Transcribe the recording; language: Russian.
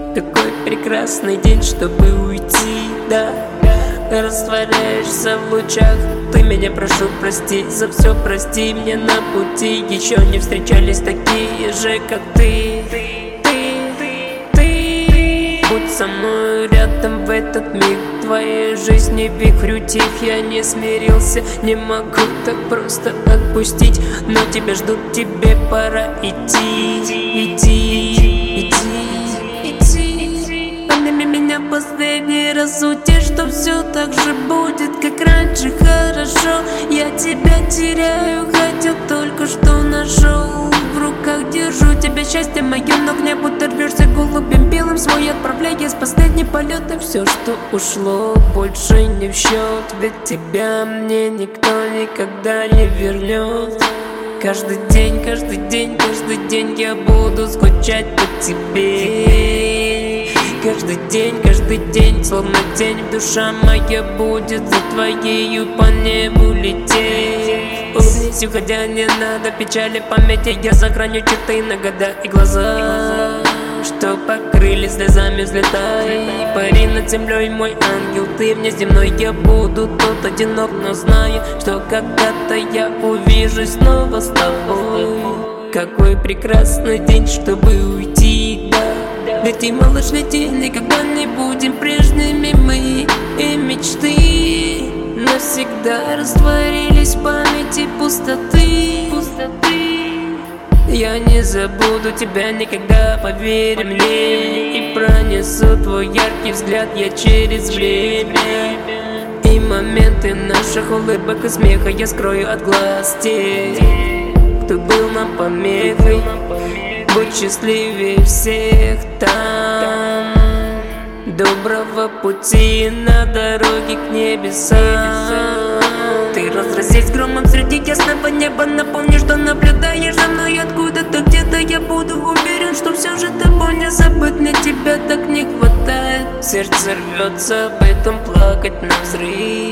Какой прекрасный день, чтобы уйти, да. Растворяешься в лучах. Ты меня, прошу, прости, за все прости. Мне на пути еще не встречались такие же, как ты. Будь со мной рядом в этот миг. В твоей жизни вихрю тих. Я не смирился, не могу так просто отпустить. Но тебя ждут, тебе пора идти. Обними меня последний раз, утешь, что все так же будет, как раньше, хорошо. Я тебя теряю, хотя только что нашел. В руках держу тебя, счастье мое, но к небу ты рвешься голубым белым. Свой отправляя с последней полета. Все, что ушло, больше не в счет. Ведь тебя мне никто никогда не вернет. Каждый день, каждый день, каждый день я буду скучать по тебе. Каждый день, словно тень, душа моя будет за твоею по небу лететь. Улыбнись, уходя, не надо печали, памяти я сохраню черты на года и глаза, что покрылись слезами, взлетай. Пари над землей, мой ангел, ты вне земной. Я буду тут одинок, но знаю, что когда-то я увижусь снова с тобой. Какой прекрасный день, чтобы уйти, да. Лети, малыш, лети, никогда не будем прежними мы. И мечты навсегда растворились в памяти пустоты. Я не забуду тебя никогда, поверь мне. И пронесу твой яркий взгляд я через время. И моменты наших улыбок и смеха я скрою от глаз тех, кто был нам помехой. Будь счастливее всех там. Доброго пути на дороге к небесам. Ты разразись громом среди ясного неба. Напомни, что наблюдаешь за мной откуда-то где-то. Я буду уверен, что все же тобой не забыть. Мне тебя так не хватает. Сердце рвется об этом плакать навзрыд.